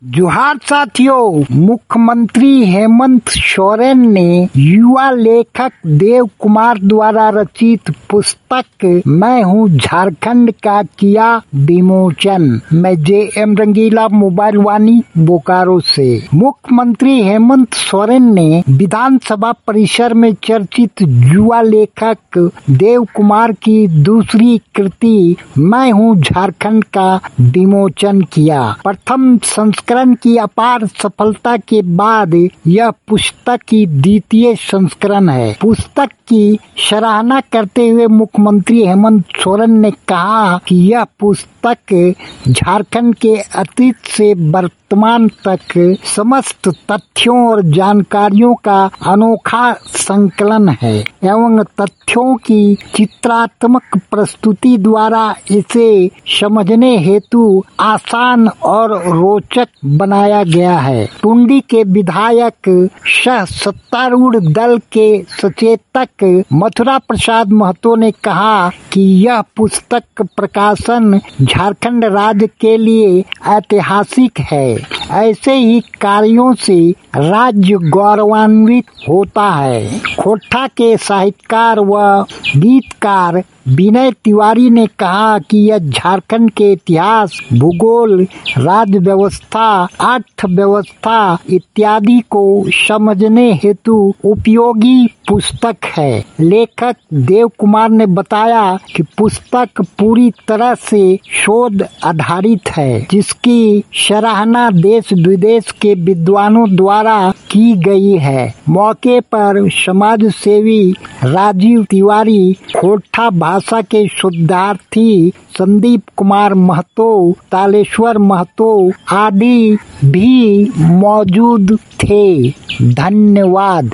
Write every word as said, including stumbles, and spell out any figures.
जोहार साथियों, मुख्यमंत्री हेमंत सोरेन ने युवा लेखक देव कुमार द्वारा रचित पुस्तक मैं हूँ झारखंड का किया विमोचन। मैं J M Rangila, mobile Vani Bokaro से। मुख्यमंत्री हेमंत सोरेन ने विधानसभा परिसर में चर्चित युवा लेखक देव कुमार की दूसरी कृति मैं हूँ झारखंड का विमोचन किया। प्रथम संस्करण की अपार सफलता के बाद यह पुस्तक की द्वितीय संस्करण है। पुस्तक की सराहना करते हुए मुख्यमंत्री हेमंत सोरेन ने कहा कि यह पुस्तक झारखंड के अतीत से वर्तमान तक समस्त तथ्यों और जानकारियों का अनोखा संकलन है एवं तथ्यों की चित्रात्मक प्रस्तुति द्वारा इसे समझने हेतु आसान और रोचक बनाया गया है। टुंडी के विधायक सह सत्तारूढ़ दल के सचेतक मथुरा प्रसाद महतो ने कहा कि यह पुस्तक प्रकाशन झारखंड राज्य के लिए ऐतिहासिक है। ऐसे ही कार्यों से राज्य गौरवान्वित होता है। खोट्ठा के साहित्यकार व गीतकार विनय तिवारी ने कहा कि यह झारखंड के इतिहास, भूगोल, राज्य व्यवस्था, अर्थव्यवस्था इत्यादि को समझने हेतु उपयोगी पुस्तक है। लेखक देव कुमार ने बताया कि पुस्तक पूरी तरह से शोध आधारित है, जिसकी सराहना देश विदेश के विद्वानों द्वारा की गई है। मौके पर समाज सेवी राजीव तिवारी, खोट्ठा भाषा के शुद्धार्थी संदीप कुमार महतो, तालेश्वर महतो आदि भी मौजूद थे। धन्यवाद।